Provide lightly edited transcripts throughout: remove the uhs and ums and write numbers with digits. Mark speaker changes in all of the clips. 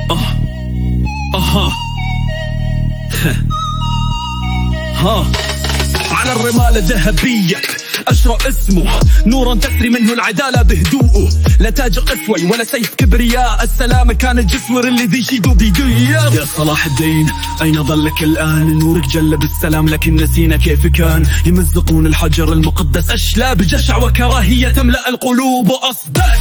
Speaker 1: على الرمال الذهبية أشرع اسمه نورا تسري منه العدالة بهدوءه، لا تاج قسوي ولا سيف كبرياء، السلام كان الجسور اللي ذي شيدو بيديه. يا صلاح الدين أين ظلك الآن؟ نورك جل بالسلام لكن نسينا كيف كان. يمزقون الحجر المقدس أشلاء بجشع وكراهية تملأ القلوب وأصدق.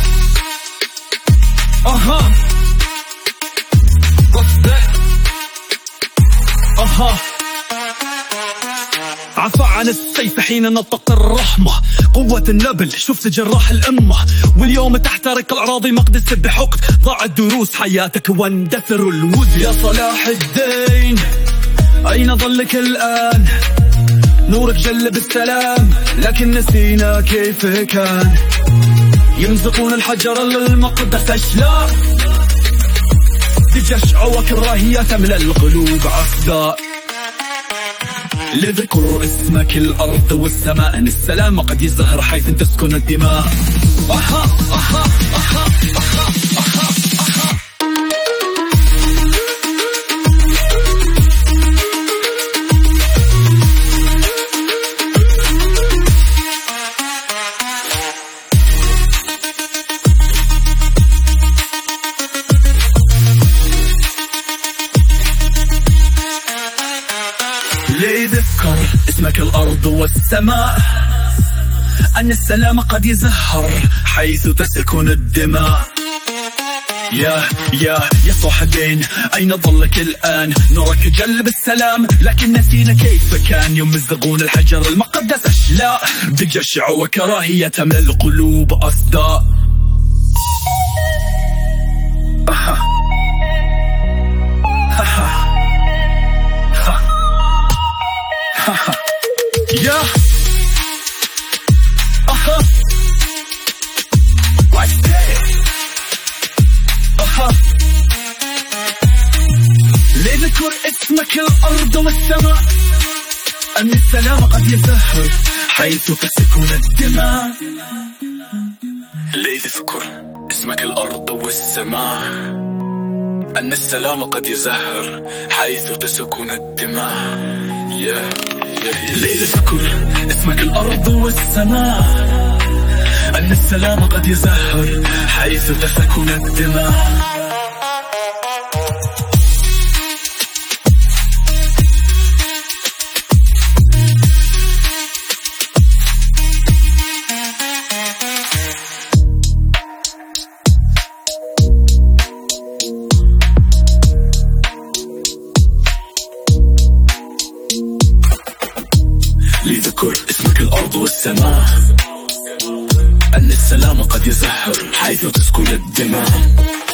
Speaker 1: عفى عن السيف حين نطق الرحمة، قوة النبل شفت جراح الأمة، واليوم تحترق الأراضي مقدس بحقد، ضاعت دروس حياتك واندثر الود. يا صلاح الدين أين ظلك الآن؟ نورك جل بالسلام لكن نسينا كيف كان. يمزقون الحجر المقدس أشلاء بجشع وكراهية تملأ القلوب عصداء. لذكر اسمك الأرض والسماء، أن السلام قد يزهر حيث تسكن الدماء. لذكر اسمك الأرض والسماء، أن السلام قد يزهر حيث تسكن الدماء. يا صلاح الدين أين ظلك الآن؟ نورك جل بالسلام لكن نسينا كيف كان. يمزقون الحجر المقدس أشلاء بجشع وكراهية تملأ القلوب أصداء. لذكر اسمك الأرض والسماء، أن السلام قد يزهر حيث تسكن الدماء. لذكر اسمك الأرض والسماء، أن السلام قد يزهر حيث تسكن الدماء. لذكر اسمك الأرض والسماء، أن السلام قد يزهر حيث تسكن الدماء. لذكر اسمك الأرض والسماء، أن السلام قد يزهر حيث تسكن الدماء.